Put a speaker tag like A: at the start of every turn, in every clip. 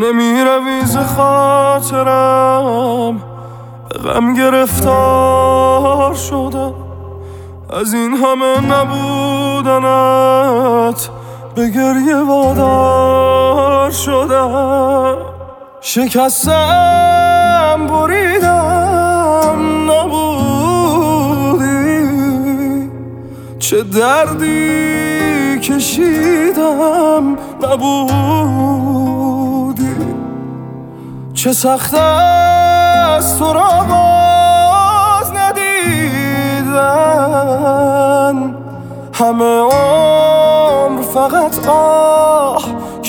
A: نمیروی ز خاطرم، به غم گرفتار شدم. از این همه نبودنت به گریه وادار شدم. شکستم بریدم نبودی، چه دردی کشیدم نبودی. چه سخت است تو را باز ندیدن، همه عمر فقط آه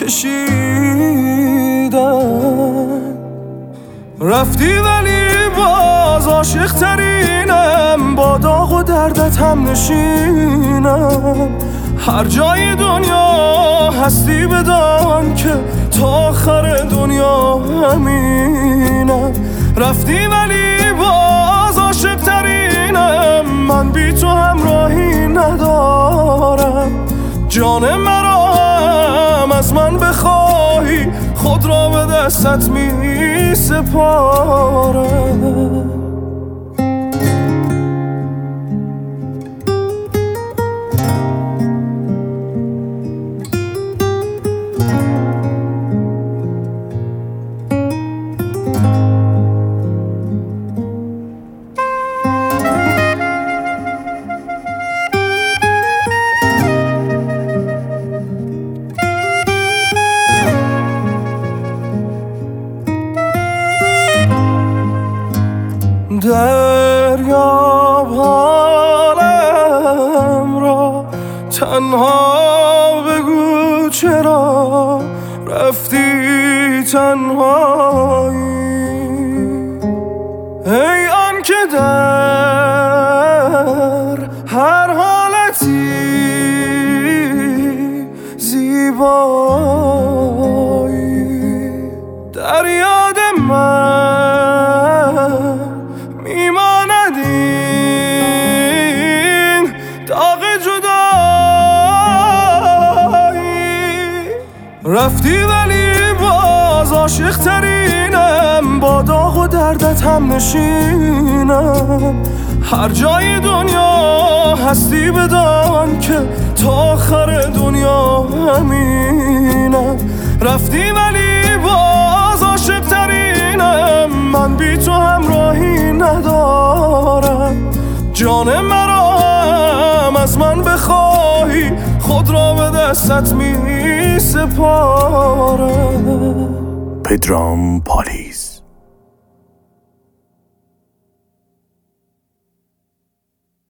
A: کشیدن. رفتی ولی باز عاشق ترینم، با داغ و دردت هم نشینم. هر جای دنیا هستی بدان که تا آخر دنیا همینم. رفتی ولی باز عاشق ترینم، من بی تو همراهی ندارم. جان مرا هم از من بخواهی، خود را به دستت می سپارم. دریاب حالم را، تنها بگو چرا رفتی تنهایی. ای آن که در هر حالتی زیبایی، در یاد من میماند این داغ جدایی. رفتی ولی باز عاشق ترینم، با داغ و دردت هم نشینم. هر جای دنیا هستی بدان که تا آخر دنیا همینم. رفتی ولی باز عاشق ترینم، من بی تو همراهی ندارم. جان مرا هم از من بخواهی، خود را به دستت می سپارم.
B: پدرام پالیز.